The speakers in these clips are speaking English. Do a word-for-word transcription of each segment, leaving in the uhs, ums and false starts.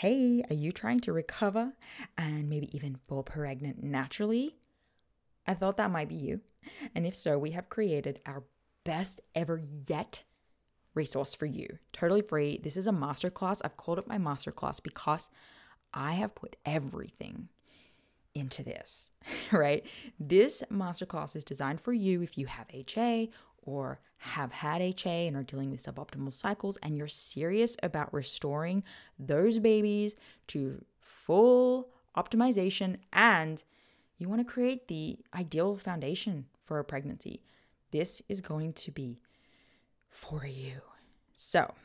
Hey, are you trying to recover and maybe even fall pregnant naturally? I thought that might be you. And if so, we have created our best ever yet resource for you. Totally free. This is a masterclass. I've called it my masterclass because I have put everything into this, right? This masterclass is designed for you if you have H A or have had H A and are dealing with suboptimal cycles and you're serious about restoring those babies to full optimization and you want to create the ideal foundation for a pregnancy. This is going to be for you. So,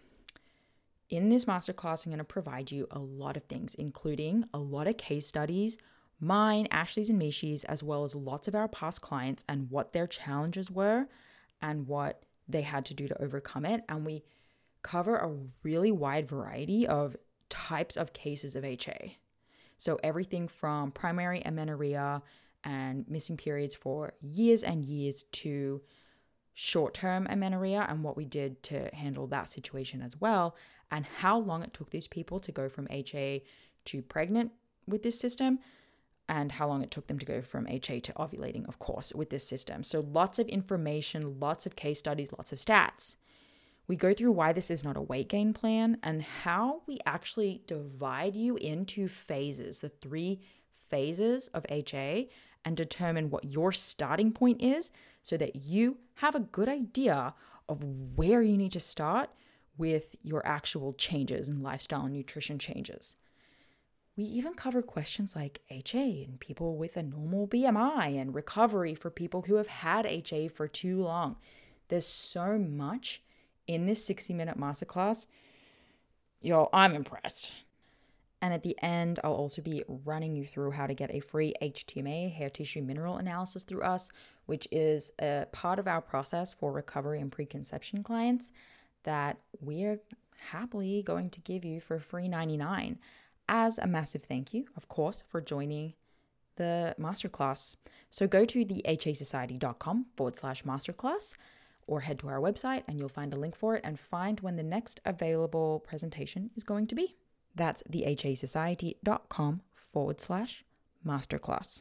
in this masterclass, I'm going to provide you a lot of things, including a lot of case studies, mine, Ashley's and Mishi's, as well as lots of our past clients and what their challenges were and what they had to do to overcome it. And we cover a really wide variety of types of cases of H A. So everything from primary amenorrhea and missing periods for years and years to short-term amenorrhea and what we did to handle that situation as well, and how long it took these people to go from H A to pregnant with this system, and how long it took them to go from H A to ovulating, of course, with this system. So lots of information, lots of case studies, lots of stats. We go through why this is not a weight gain plan and how we actually divide you into phases, the three phases of H A, and determine what your starting point is so that you have a good idea of where you need to start with your actual changes and lifestyle and nutrition changes. We even cover questions like H A and people with a normal B M I and recovery for people who have had H A for too long. There's so much in this sixty minute masterclass. Yo, I'm impressed. And at the end, I'll also be running you through how to get a free H T M A, hair tissue mineral analysis through us, which is a part of our process for recovery and preconception clients that we're happily going to give you for free ninety-nine as a massive thank you, of course, for joining the masterclass. So go to the hasociety.com forward slash masterclass or head to our website and you'll find a link for it and find when the next available presentation is going to be. That's the hasociety.com forward slash masterclass.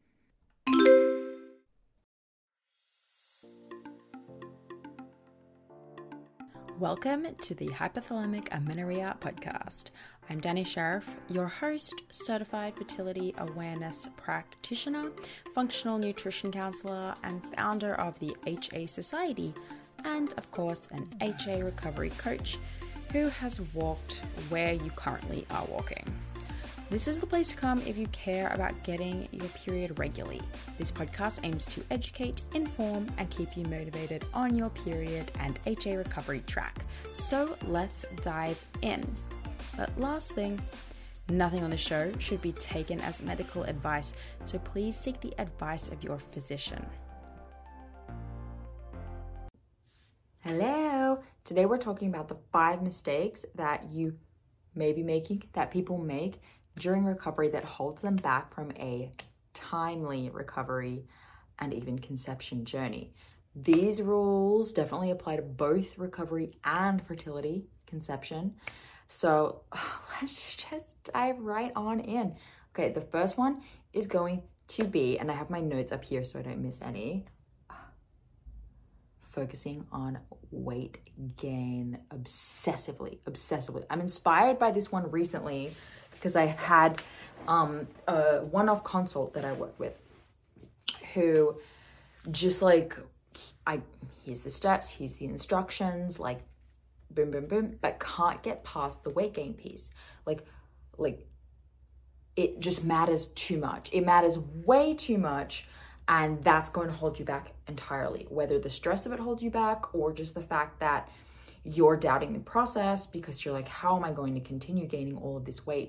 Welcome to the Hypothalamic Amenorrhea podcast. I'm Danny Sheriff, your host, certified fertility awareness practitioner, functional nutrition counselor, and founder of the H A Society, and of course, an H A recovery coach who has walked where you currently are walking. This is the place to come if you care about getting your period regularly. This podcast aims to educate, inform, and keep you motivated on your period and H A recovery track. So let's dive in. But last thing, nothing on the show should be taken as medical advice, so please seek the advice of your physician. Hello! Today we're talking about the five mistakes that you may be making, that people make during recovery that holds them back from a timely recovery and even conception journey. These rules definitely apply to both recovery and fertility, conception. So let's just dive right on in. Okay, the first one is going to be, and I have my notes up here so I don't miss any, focusing on weight gain obsessively, obsessively. I'm inspired by this one recently because I had um, a one-off consult that I work with who just like, I here's the steps, here's the instructions, like boom, boom, boom, but can't get past the weight gain piece. Like, like it just matters too much. It matters way too much. And that's going to hold you back entirely, whether the stress of it holds you back or just the fact that you're doubting the process because you're like, how am I going to continue gaining all of this weight?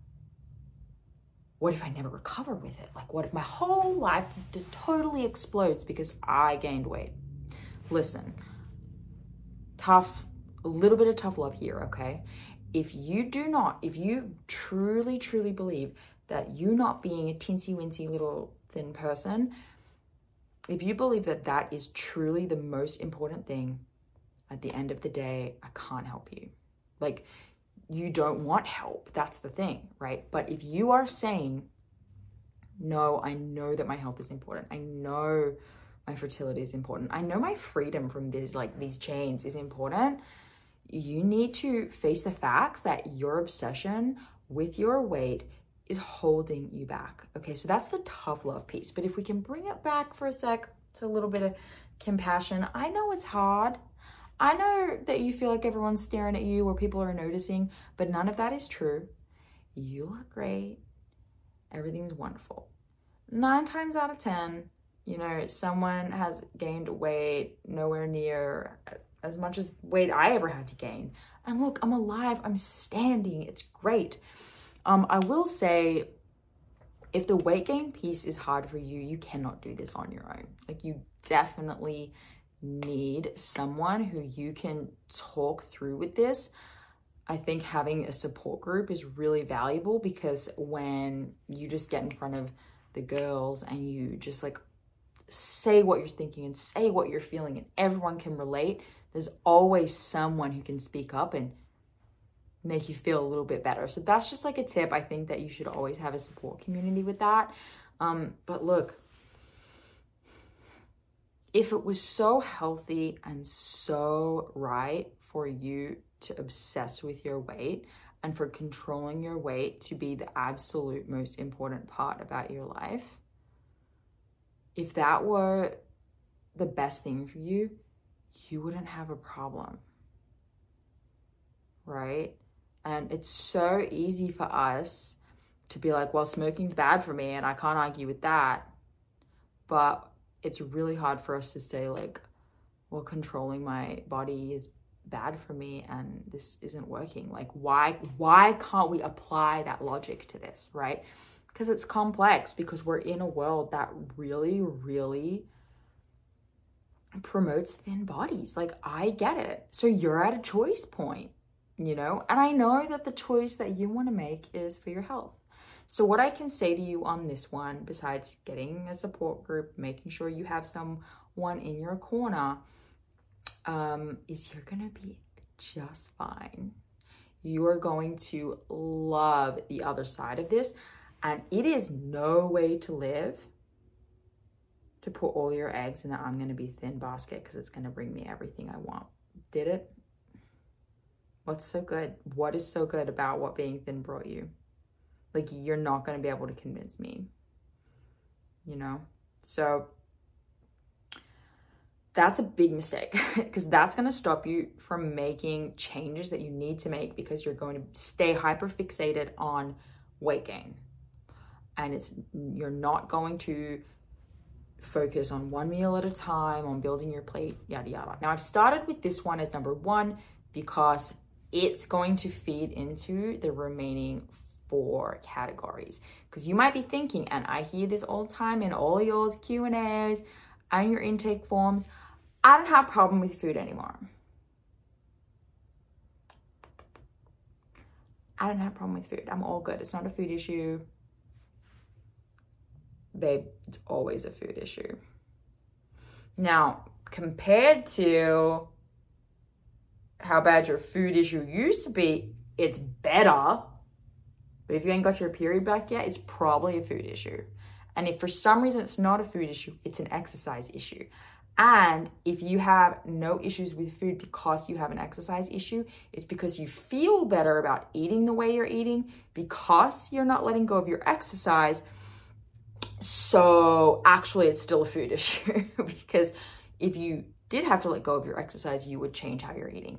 What if I never recover with it? Like, what if my whole life just totally explodes because I gained weight? Listen, tough, a little bit of tough love here, okay? If you do not, if you truly, truly believe that you not being a teensy-weensy little thin person, if you believe that that is truly the most important thing, at the end of the day, I can't help you. Like, you don't want help. That's the thing, right? But if you are saying, no, I know that my health is important. I know my fertility is important. I know my freedom from this, like these chains is important. You need to face the facts that your obsession with your weight is holding you back. Okay, so that's the tough love piece. But if we can bring it back for a sec to a little bit of compassion, I know it's hard. I know that you feel like everyone's staring at you or people are noticing, but none of that is true. You look great. Everything's wonderful. Nine times out of ten, you know, someone has gained weight nowhere near as much as weight I ever had to gain. And look, I'm alive. I'm standing. It's great. Um, I will say, if the weight gain piece is hard for you, you cannot do this on your own. Like, you definitely need someone who you can talk through with this. I think having a support group is really valuable, because when you just get in front of the girls and you just like say what you're thinking and say what you're feeling and everyone can relate, there's always someone who can speak up and make you feel a little bit better. So that's just like a tip. I think that you should always have a support community with that. Um, but look, if it was so healthy and so right for you to obsess with your weight and for controlling your weight to be the absolute most important part about your life, if that were the best thing for you, you wouldn't have a problem, right? And it's so easy for us to be like, well, smoking's bad for me and I can't argue with that. But it's really hard for us to say like, well, controlling my body is bad for me and this isn't working. Like, why, why can't we apply that logic to this, right? Because it's complex, because we're in a world that really, really promotes thin bodies. Like, I get it. So you're at a choice point, you know? And I know that the choice that you want to make is for your health. So what I can say to you on this one, besides getting a support group, making sure you have someone in your corner, um, is you're going to be just fine. You are going to love the other side of this. And it is no way to live to put all your eggs in the I'm going to be thin basket because it's going to bring me everything I want. Did it? What's so good? What is so good about what being thin brought you? Like, you're not going to be able to convince me, you know? So that's a big mistake, because that's going to stop you from making changes that you need to make, because you're going to stay hyper fixated on weight gain. And it's, you're not going to focus on one meal at a time, on building your plate, yada, yada. Now, I've started with this one as number one because it's going to feed into the remaining four categories. Because you might be thinking, and I hear this all the time in all your Q and A's and your intake forms, I don't have a problem with food anymore. I don't have a problem with food. I'm all good. It's not a food issue. Babe, it's always a food issue. Now, compared to how bad your food issue used to be, it's better. But if you ain't got your period back yet, it's probably a food issue. And if for some reason it's not a food issue, it's an exercise issue. And if you have no issues with food because you have an exercise issue, it's because you feel better about eating the way you're eating because you're not letting go of your exercise. So actually it's still a food issue because if you did have to let go of your exercise, you would change how you're eating.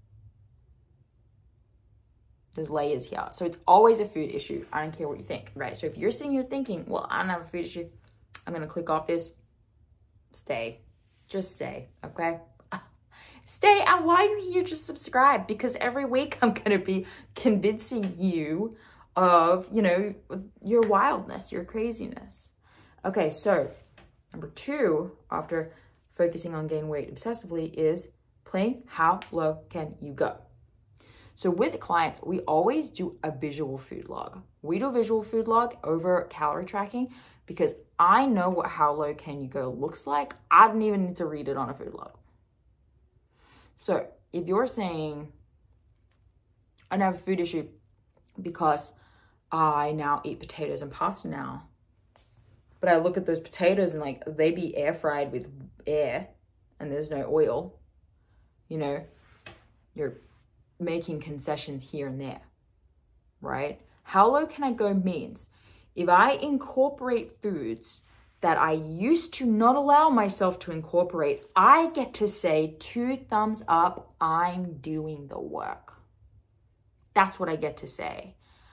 There's layers here. So it's always a food issue. I don't care what you think, right? So if you're sitting here thinking, well, I don't have a food issue, I'm going to click off this. Stay. Just stay, okay? Stay. And while you're here, just subscribe, because every week I'm going to be convincing you of, you know, your wildness, your craziness. Okay, so number two, after focusing on gain weight obsessively, is playing how low can you go? So with clients, we always do a visual food log. We do a visual food log over calorie tracking because I know what how low can you go looks like. I don't even need to read it on a food log. So if you're saying, I don't have a food issue because I now eat potatoes and pasta now. But I look at those potatoes and like they be air fried with air and there's no oil. You know, you're making concessions here and there, right? How low can I go means if I incorporate foods that I used to not allow myself to incorporate, I get to say two thumbs up, I'm doing the work. That's what I get to say.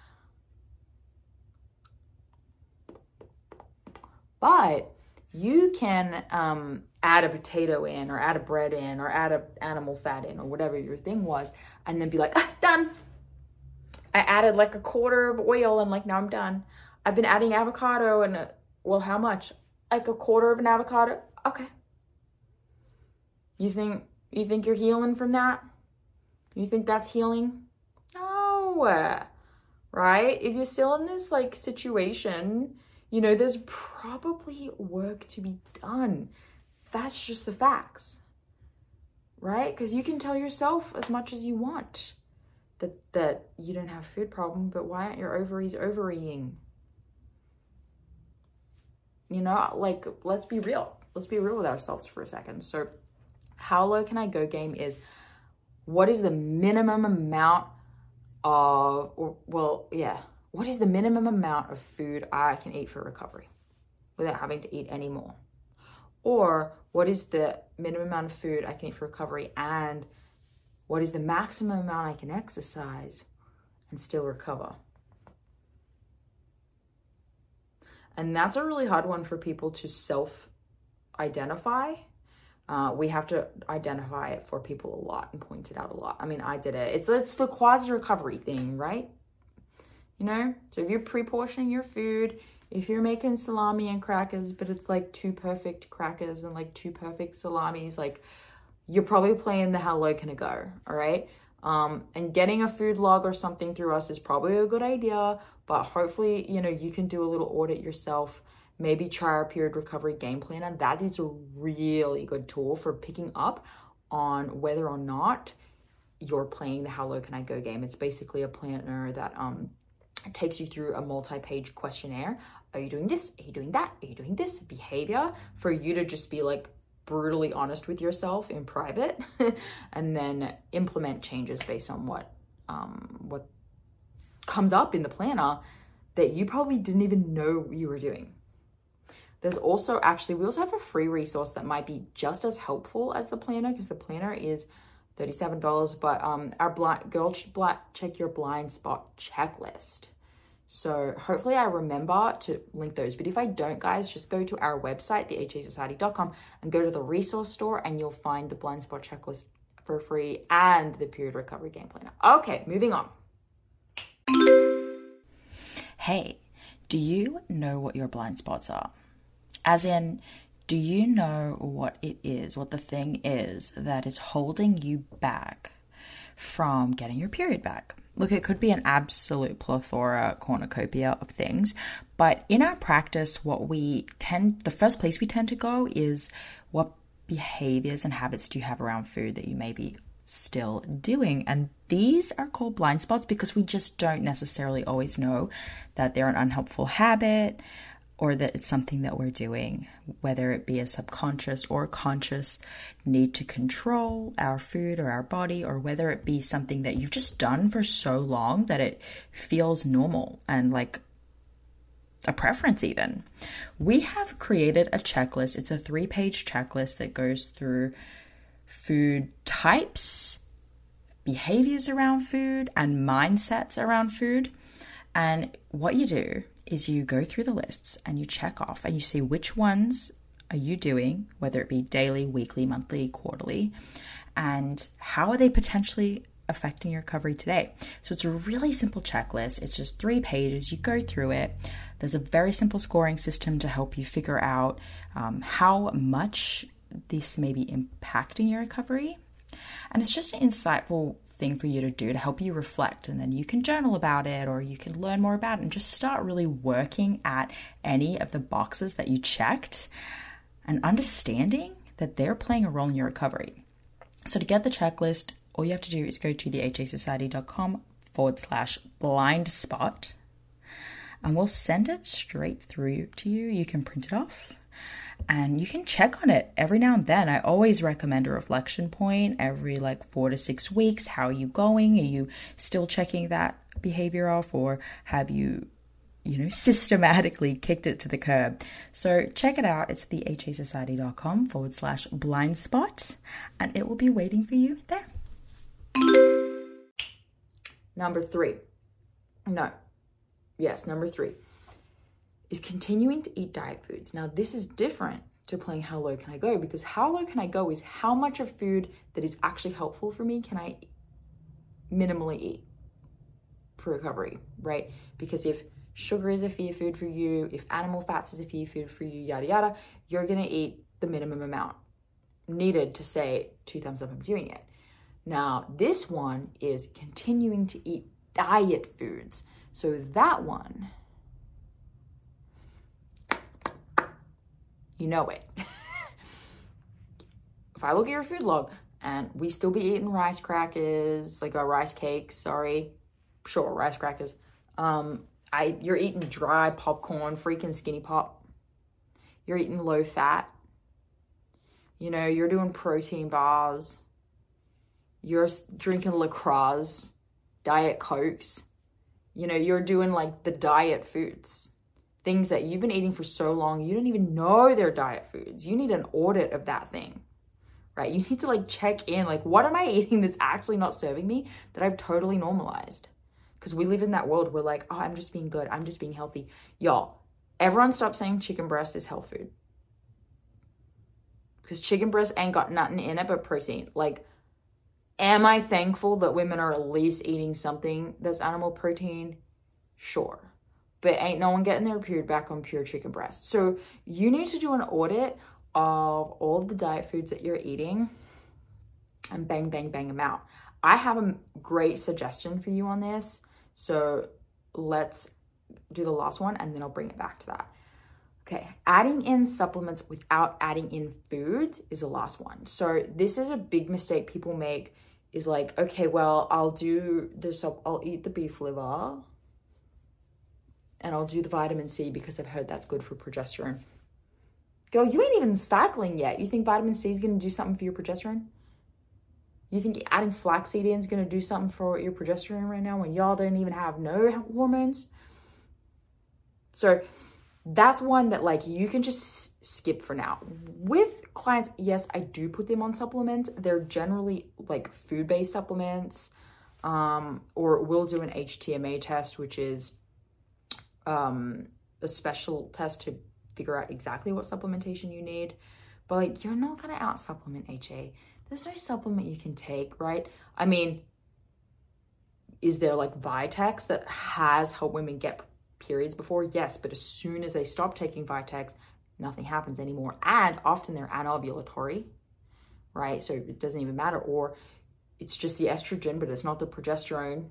But you can um, add a potato in or add a bread in or add a animal fat in or whatever your thing was and then be like, ah, done. I added like a quarter of oil and like, now I'm done. I've been adding avocado and, uh, well, how much? Like a quarter of an avocado? Okay. You think, you think you're healing from that? You think that's healing? No. Right? If you're still in this like situation, you know, there's probably work to be done. That's just the facts. Right? Because you can tell yourself as much as you want that that you don't have a food problem, but why aren't your ovaries overeating? You know, like, let's be real. Let's be real with ourselves for a second. So how low can I go game is, what is the minimum amount of, or, well, yeah, what is the minimum amount of food I can eat for recovery without having to eat any more? Or what is the minimum amount of food I can eat for recovery, and what is the maximum amount I can exercise and still recover? And that's a really hard one for people to self-identify. Uh, we have to identify it for people a lot and point it out a lot. I mean, I did it. It's, it's the quasi-recovery thing, right? You know? So if you're pre-portioning your food, if you're making salami and crackers, but it's like two perfect crackers and like two perfect salamis, like, you're probably playing the how low can it go, all right? Um, and getting a food log or something through us is probably a good idea, but hopefully, you know, you can do a little audit yourself. Maybe try our period recovery game planner. That is a really good tool for picking up on whether or not you're playing the how low can I go game. It's basically a planner that um, takes you through a multi-page questionnaire. Are you doing this? Are you doing that? Are you doing this? Behavior for you to just be like, brutally honest with yourself in private and then implement changes based on what um, what comes up in the planner that you probably didn't even know you were doing. There's also actually, we also have a free resource that might be just as helpful as the planner, because the planner is thirty-seven dollars, but um, our blind, girl check your blind spot checklist. So hopefully I remember to link those. But if I don't, guys, just go to our website, the H A society dot com, and go to the resource store and you'll find the blind spot checklist for free and the period recovery game planner. Okay, moving on. Hey, do you know what your blind spots are? As in, do you know what it is, what the thing is that is holding you back from getting your period back? Look, it could be an absolute plethora, cornucopia of things, but in our practice, what we tend, the first place we tend to go is, what behaviors and habits do you have around food that you may be still doing? And these are called blind spots because we just don't necessarily always know that they're an unhelpful habit or that it's something that we're doing, whether it be a subconscious or conscious need to control our food or our body, or whether it be something that you've just done for so long that it feels normal and like a preference even. We have created a checklist. It's a three-page checklist that goes through food types, behaviors around food, and mindsets around food. And what you do is you go through the lists and you check off and you see which ones are you doing, whether it be daily, weekly, monthly, quarterly, and how are they potentially affecting your recovery today. So it's a really simple checklist. It's just three pages. You go through it. There's a very simple scoring system to help you figure out um, how much this may be impacting your recovery. And it's just an insightful thing for you to do to help you reflect, and then you can journal about it or you can learn more about it and just start really working at any of the boxes that you checked and understanding that they're playing a role in your recovery. So to get the checklist, all you have to do is go to the H A society dot com forward slash blind spot. And we'll send it straight through to you. You can print it off and you can check on it every now and then. I always recommend a reflection point every like four to six weeks. How are you going? Are you still checking that behavior off, or have you, you know, systematically kicked it to the curb? So check it out. It's the hasociety.com forward slash blind spot, and it will be waiting for you there. Number three. No. Yes, number three is continuing to eat diet foods. Now, this is different to playing how low can I go, because how low can I go is how much of food that is actually helpful for me can I minimally eat for recovery, right? Because if sugar is a fear food for you, if animal fats is a fear food for you, yada, yada, you're going to eat the minimum amount needed to say two thumbs up, I'm doing it. Now, this one is continuing to eat diet foods. So that one, you know it. If I look at your food log and we still be eating rice crackers, like our rice cakes, sorry, sure, rice crackers. Um, I you're eating dry popcorn, freaking Skinny Pop. You're eating low fat. You know, you're doing protein bars. You're drinking LaCroix, Diet Cokes. You know, you're doing like the diet foods. Things that you've been eating for so long, you don't even know they're diet foods. You need an audit of that thing, right? You need to like check in, like, what am I eating that's actually not serving me that I've totally normalized? Because we live in that world where like, oh, I'm just being good. I'm just being healthy. Y'all, everyone stop saying chicken breast is health food. Because chicken breast ain't got nothing in it but protein. Like, am I thankful that women are at least eating something that's animal protein? Sure. But ain't no one getting their period back on pure chicken breast. So you need to do an audit of all of the diet foods that you're eating and bang, bang, bang them out. I have a great suggestion for you on this. So let's do the last one and then I'll bring it back to that. Okay, adding in supplements without adding in foods is the last one. So this is a big mistake people make, is like, okay, well, I'll do this, I'll eat the beef liver and I'll do the vitamin C because I've heard that's good for progesterone. Girl, you ain't even cycling yet. You think vitamin C is going to do something for your progesterone? You think adding flaxseed in is going to do something for your progesterone right now when y'all don't even have no hormones? So that's one that like you can just skip for now. With clients, yes, I do put them on supplements. They're generally like food-based supplements, um, or we'll do an H T M A test, which is um, a special test to figure out exactly what supplementation you need. But like, you're not gonna out supplement H A. There's no supplement you can take, right? I mean, is there like Vitex that has helped women get periods before? Yes, but as soon as they stop taking Vitex, nothing happens anymore. And often they're anovulatory, right? So it doesn't even matter. Or it's just the estrogen, but it's not the progesterone.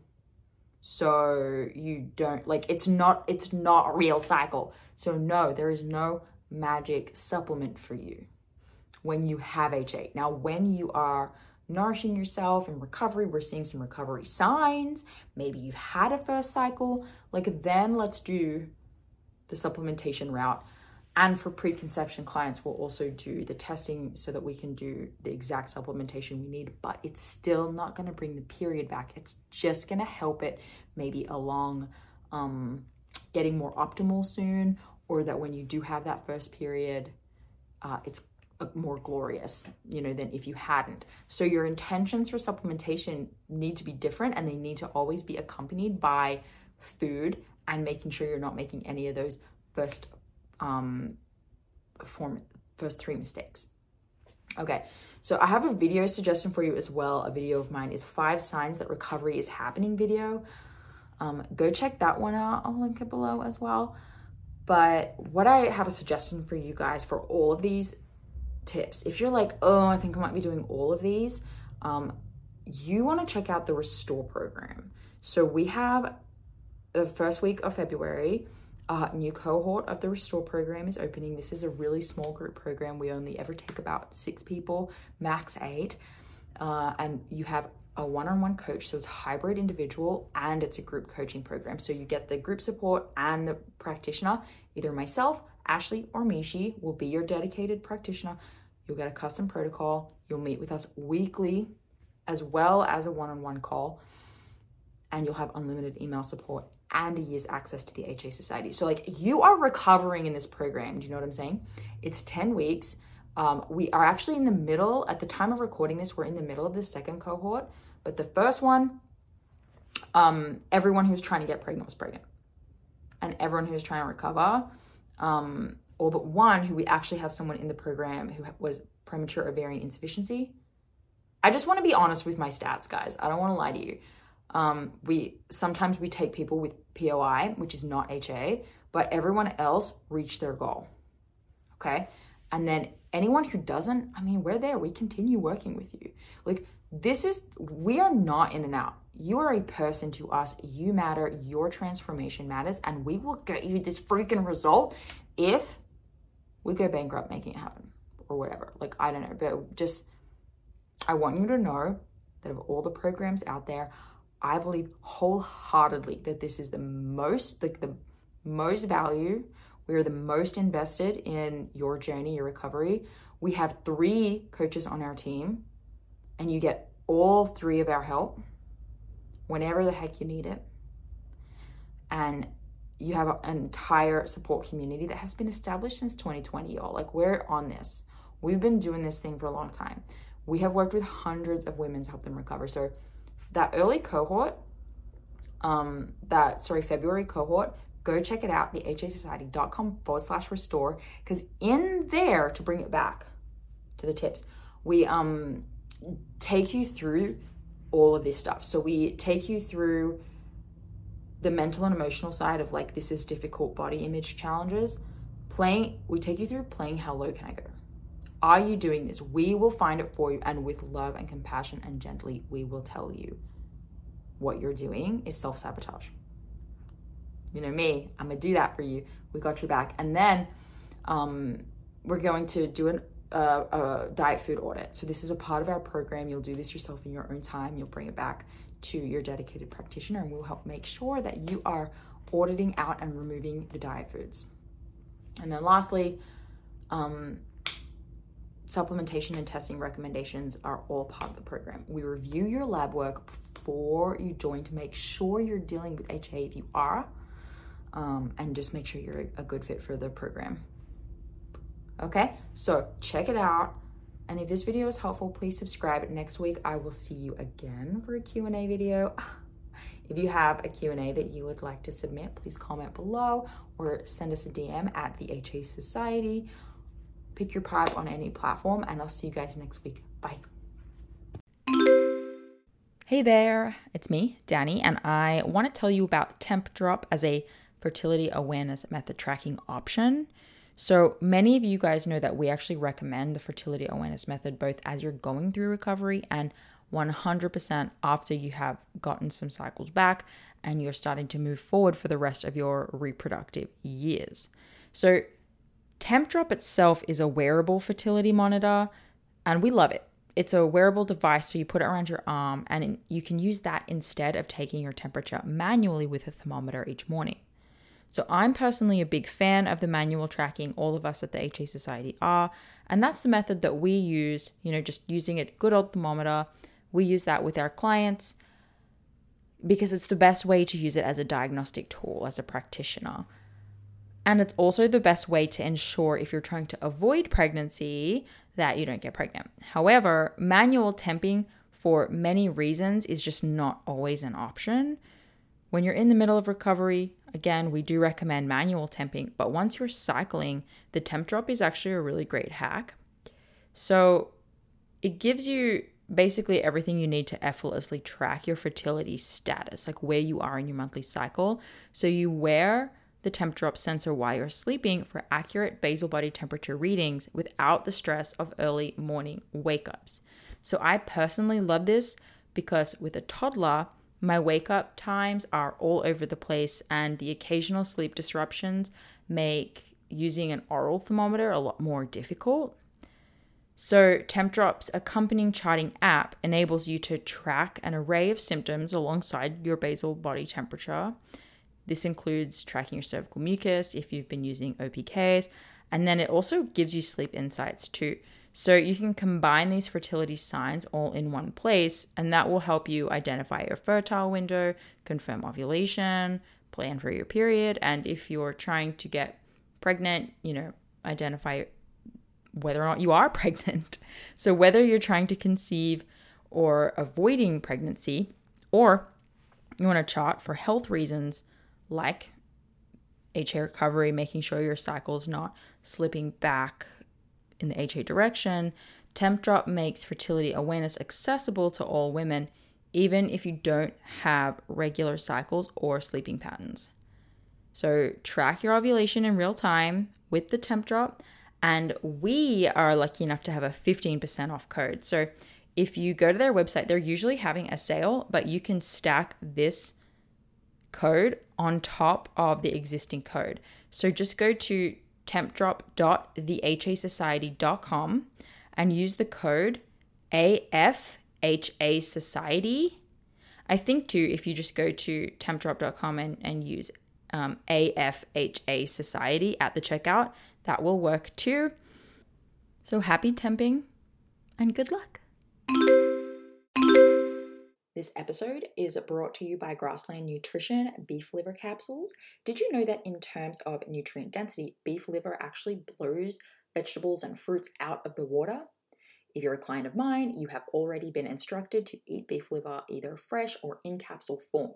So you don't, like, it's not, it's not a real cycle. So no, there is no magic supplement for you when you have H A. Now, when you are nourishing yourself in recovery, we're seeing some recovery signs. Maybe you've had a first cycle, like then let's do the supplementation route. And for preconception clients, we'll also do the testing so that we can do the exact supplementation we need, but it's still not going to bring the period back. It's just going to help it maybe along um, getting more optimal soon, or that when you do have that first period, uh, it's more glorious, you know, than if you hadn't. So your intentions for supplementation need to be different, and they need to always be accompanied by food and making sure you're not making any of those first um form first three mistakes. Okay, so I have a video suggestion for you as well. A video of mine is five signs that recovery is happening video. Um go check that one out. I'll link it below as well. But what I have a suggestion for you guys for all of these tips, if you're like, oh, I think I might be doing all of these, um you want to check out the Restore program. So we have the first week of February, a new cohort of the Restore program is opening. This is a really small group program. We only ever take about six people, max eight. Uh, and you have a one-on-one coach. So it's hybrid individual and it's a group coaching program. So you get the group support and the practitioner. Either myself, Ashley, or Mishi will be your dedicated practitioner. You'll get a custom protocol. You'll meet with us weekly as well as a one-on-one call. And you'll have unlimited email support and a year's access to the H A Society. So like you are recovering in this program. Do you know what I'm saying? It's ten weeks. Um, we are actually in the middle, at the time of recording this, we're in the middle of the second cohort. But the first one, um, everyone who's trying to get pregnant was pregnant. And everyone who's trying to recover, um, all but one who we actually have someone in the program who was premature ovarian insufficiency. I just want to be honest with my stats, guys. I don't want to lie to you. Um, we sometimes we take people with P O I, which is not H A, but everyone else reached their goal. Okay? And then anyone who doesn't, I mean, we're there. We continue working with you. Like, this is, we are not in and out. You are a person to us. You matter. Your transformation matters. And we will get you this freaking result if we go bankrupt making it happen or whatever. Like, I don't know. But just, I want you to know that of all the programs out there, I believe wholeheartedly that this is the most, like the most value. We are the most invested in your journey, your recovery. We have three coaches on our team, and you get all three of our help whenever the heck you need it. And you have an entire support community that has been established since twenty twenty, y'all. Like, we're on this. We've been doing this thing for a long time. We have worked with hundreds of women to help them recover. So that early cohort, um, that, sorry, February cohort, go check it out, the H A Society dot com forward slash restore. Because in there, to bring it back to the tips, we um take you through all of this stuff. So we take you through the mental and emotional side of like, this is difficult body image challenges. Playing, we take you through playing How Low Can I Go? Are you doing this? We will find it for you, and with love and compassion and gently, we will tell you what you're doing is self-sabotage. You know me, I'm gonna do that for you. We got your back. And then um, we're going to do an, uh, a diet food audit. So this is a part of our program. You'll do this yourself in your own time. You'll bring it back to your dedicated practitioner, and we'll help make sure that you are auditing out and removing the diet foods. And then lastly, um, supplementation and testing recommendations are all part of the program. We review your lab work before you join to make sure you're dealing with H A if you are. Um, and just make sure you're a good fit for the program. Okay, so check it out. And if this video is helpful, please subscribe. Next week, I will see you again for a Q and A video. If you have a Q and A that you would like to submit, please comment below or send us a D M at the H A Society. Pick your tribe on any platform, and I'll see you guys next week. Bye. Hey there, it's me, Danny, and I want to tell you about Tempdrop as a fertility awareness method tracking option. So many of you guys know that we actually recommend the fertility awareness method both as you're going through recovery and one hundred percent after you have gotten some cycles back and you're starting to move forward for the rest of your reproductive years. So Tempdrop itself is a wearable fertility monitor, and we love it. It's a wearable device, so you put it around your arm, and you can use that instead of taking your temperature manually with a thermometer each morning. So I'm personally a big fan of the manual tracking. All of us at the H A Society are, and that's the method that we use, you know, just using a good old thermometer. We use that with our clients because it's the best way to use it as a diagnostic tool, as a practitioner. And it's also the best way to ensure if you're trying to avoid pregnancy that you don't get pregnant. However, manual temping for many reasons is just not always an option. When you're in the middle of recovery, again, we do recommend manual temping, but once you're cycling, the Tempdrop is actually a really great hack. So it gives you basically everything you need to effortlessly track your fertility status, like where you are in your monthly cycle. So you wear the Tempdrop sensor while you're sleeping for accurate basal body temperature readings without the stress of early morning wake-ups. So I personally love this because with a toddler, my wake-up times are all over the place, and the occasional sleep disruptions make using an oral thermometer a lot more difficult. So Tempdrop's accompanying charting app enables you to track an array of symptoms alongside your basal body temperature. This includes tracking your cervical mucus if you've been using O P Ks, and then it also gives you sleep insights too. So you can combine these fertility signs all in one place, and that will help you identify your fertile window, confirm ovulation, plan for your period, and if you're trying to get pregnant, you know, identify whether or not you are pregnant. So whether you're trying to conceive or avoiding pregnancy, or you want to chart for health reasons like H A recovery, making sure your cycle's not slipping back in the H A direction, Tempdrop makes fertility awareness accessible to all women, even if you don't have regular cycles or sleeping patterns. So track your ovulation in real time with the Tempdrop, and we are lucky enough to have a fifteen percent off code. So if you go to their website, they're usually having a sale, but you can stack this code on top of the existing code. So just go to tempdrop dot the h a society dot com and use the code A F H A Society. I think too, if you just go to tempdrop dot com and, and use um, A F H A Society at the checkout, that will work too. So happy temping and good luck. This episode is brought to you by Grassland Nutrition beef liver capsules. Did you know that in terms of nutrient density, beef liver actually blows vegetables and fruits out of the water? If you're a client of mine, you have already been instructed to eat beef liver either fresh or in capsule form.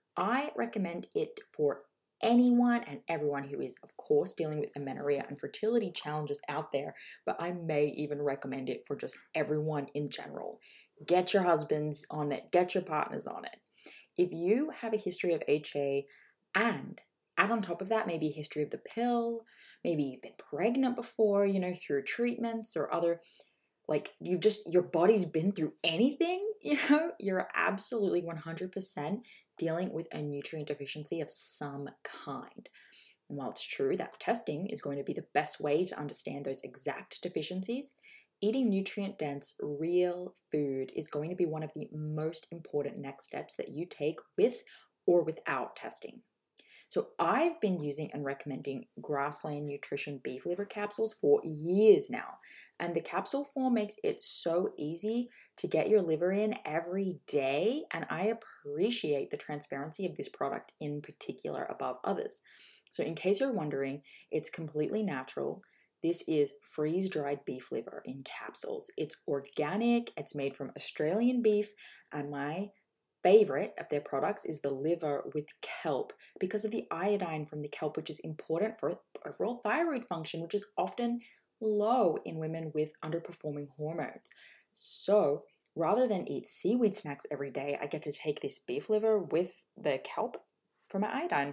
I recommend it for anyone and everyone who is, of course, dealing with amenorrhea and fertility challenges out there, but I may even recommend it for just everyone in general. Get your husbands on it, get your partners on it. If you have a history of H A and add on top of that maybe a history of the pill, maybe you've been pregnant before, you know, through treatments or other, like you've just, your body's been through anything, you know, you're absolutely one hundred percent dealing with a nutrient deficiency of some kind. And while it's true that testing is going to be the best way to understand those exact deficiencies, eating nutrient-dense, real food is going to be one of the most important next steps that you take with or without testing. So I've been using and recommending Grassland Nutrition beef liver capsules for years now, and the capsule form makes it so easy to get your liver in every day, and I appreciate the transparency of this product in particular above others. So in case you're wondering, it's completely natural. This is freeze-dried beef liver in capsules. It's organic, it's made from Australian beef, and my favorite of their products is the liver with kelp because of the iodine from the kelp, which is important for overall thyroid function, which is often low in women with underperforming hormones. So rather than eat seaweed snacks every day, I get to take this beef liver with the kelp for my iodine.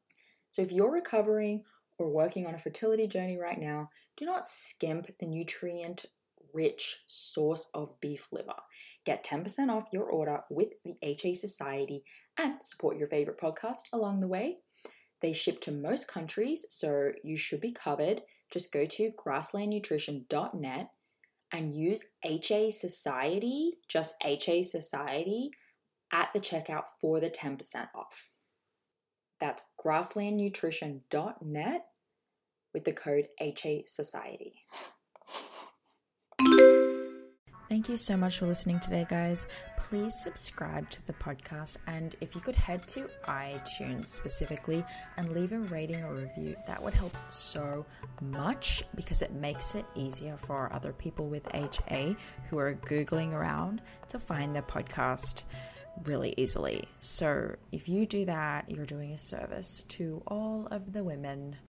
So if you're recovering or working on a fertility journey right now, do not skimp the nutrient rich source of beef liver. Get ten percent off your order with the H A Society and support your favorite podcast along the way. They ship to most countries, so you should be covered. Just go to grassland nutrition dot net and use H A Society, just H A Society, at the checkout for the ten percent off. That's grassland nutrition dot net with the code H A Society. Thank you so much for listening today, guys. Please subscribe to the podcast, and if you could head to iTunes specifically and leave a rating or review, that would help so much because it makes it easier for other people with H A who are Googling around to find the podcast really easily. So if you do that, you're doing a service to all of the women